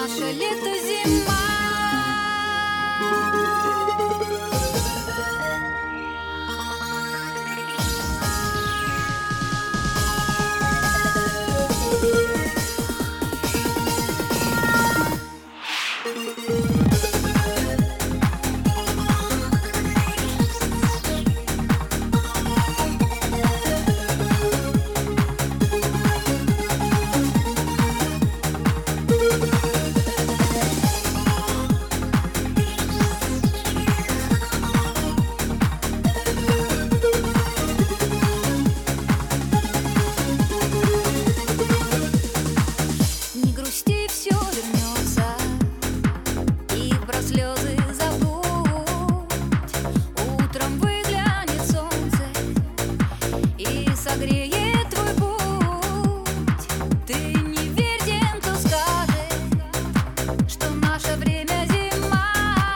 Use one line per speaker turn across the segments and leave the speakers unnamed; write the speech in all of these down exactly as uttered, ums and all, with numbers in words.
наше лето зима. Согреет твой путь. Ты не верь тем, кто скажет, что наше время зима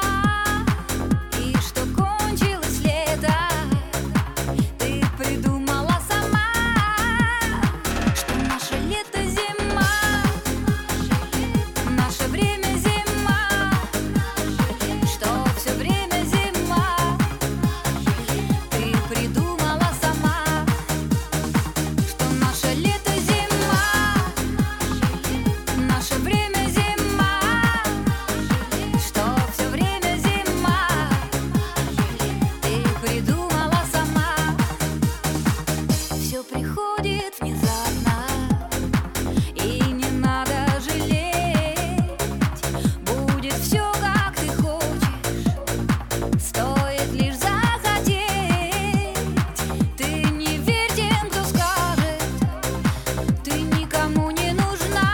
и что кончилось лето. Ты придумала сама, что наше лето зима, наше время зима, что все время зима. Ты придумала приходит внезапно, и не надо жалеть. Будет все, как ты хочешь, стоит лишь захотеть. Ты не верь тем, кто скажет, ты никому не нужна.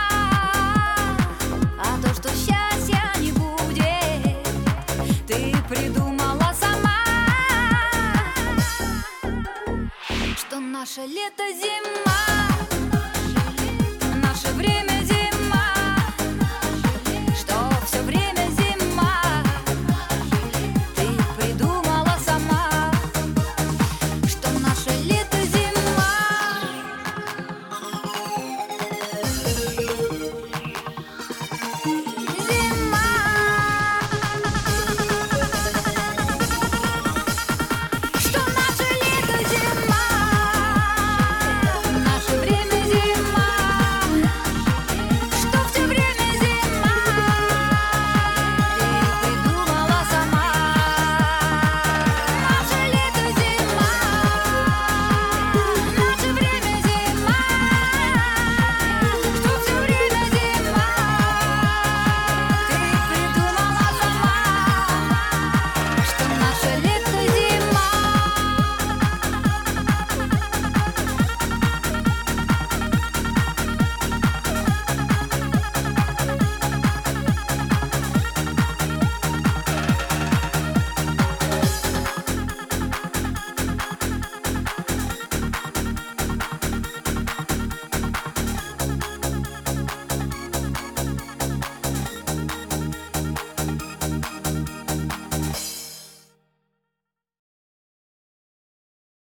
А то, что счастья не будет, ты придумала сама. Что наше лето зима.